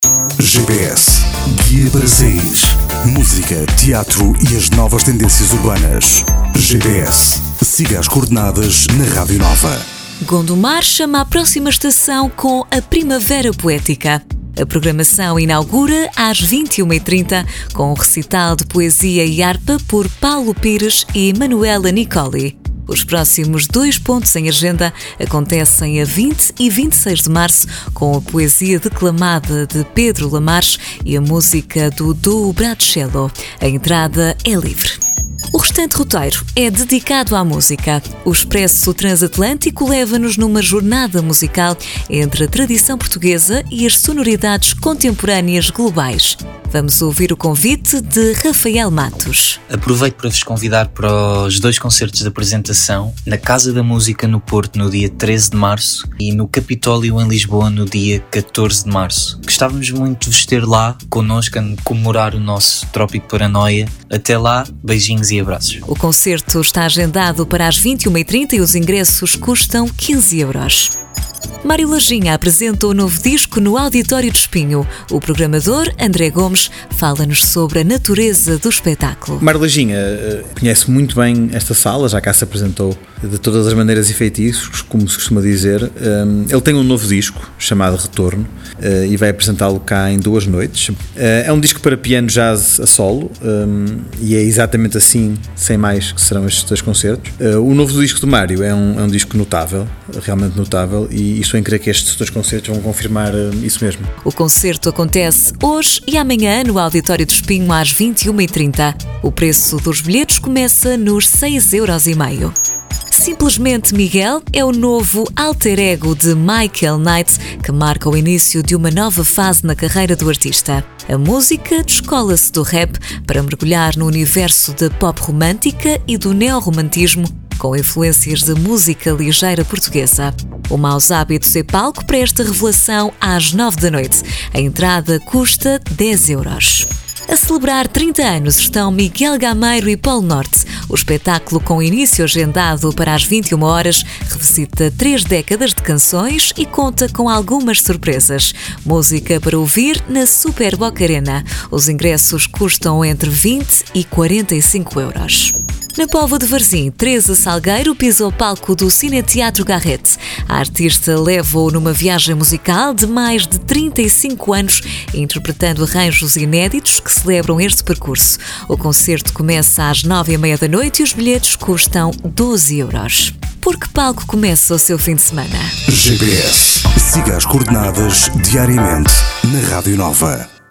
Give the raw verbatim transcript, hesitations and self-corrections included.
G P S, guia para sair. Música, teatro e as novas tendências urbanas. G P S, siga as coordenadas na Rádio Nova. Gondomar chama a próxima estação com a Primavera Poética. A programação inaugura às vinte e uma e trinta com um recital de poesia e harpa por Paulo Pires e Manuela Nicoli. Os próximos dois pontos em agenda acontecem a vinte e vinte e seis de março com a poesia declamada de Pedro Lamares e a música do Duo Bracello. A entrada é livre. O restante roteiro é dedicado à música. O Expresso Transatlântico leva-nos numa jornada musical entre a tradição portuguesa e as sonoridades contemporâneas globais. Vamos ouvir o convite de Rafael Matos. Aproveito para vos convidar para os dois concertos de apresentação na Casa da Música no Porto no dia treze de março e no Capitólio em Lisboa no dia catorze de março. Gostávamos muito de vos ter lá connosco a comemorar o nosso Trópico Paranoia. Até lá, beijinhos e abraços. O concerto está agendado para as vinte e uma e trinta e os ingressos custam quinze euros. Mário Lajinha apresenta o novo disco no Auditório de Espinho. O programador, André Gomes, fala-nos sobre a natureza do espetáculo. Mário Lajinha conhece muito bem esta sala, já cá se apresentou de todas as maneiras e feitiços, como se costuma dizer. Ele tem um novo disco chamado Retorno e vai apresentá-lo cá em duas noites. É um disco para piano jazz a solo e é exatamente assim, sem mais, que serão estes dois concertos. O novo disco do Mário é um, é um disco notável, realmente notável, e estou em crer que estes dois concertos vão confirmar isso mesmo. O concerto acontece hoje e amanhã no Auditório de Espinho às vinte e uma e trinta. O preço dos bilhetes começa nos seis euros e meio. Simplesmente Miguel é o novo alter ego de Michael Knight, que marca o início de uma nova fase na carreira do artista. A música descola-se do rap para mergulhar no universo da pop romântica e do neorromantismo, com influências de música ligeira portuguesa. O Maus Hábitos é palco para esta revelação às nove da noite. A entrada custa dez euros. A celebrar trinta anos estão Miguel Gameiro e Polo Norte. O espetáculo, com início agendado para as vinte e uma horas, revisita três décadas de canções e conta com algumas surpresas. Música para ouvir na Super Boca Arena. Os ingressos custam entre vinte e quarenta e cinco euros. Na Póvoa de Varzim, Teresa Salgueiro pisa o palco do Cineteatro Garrett. A artista leva-o numa viagem musical de mais de trinta e cinco anos, interpretando arranjos inéditos que celebram este percurso. O concerto começa às nove e meia da noite e os bilhetes custam doze euros. Por que palco começa o seu fim de semana? G P S, siga as coordenadas diariamente na Rádio Nova.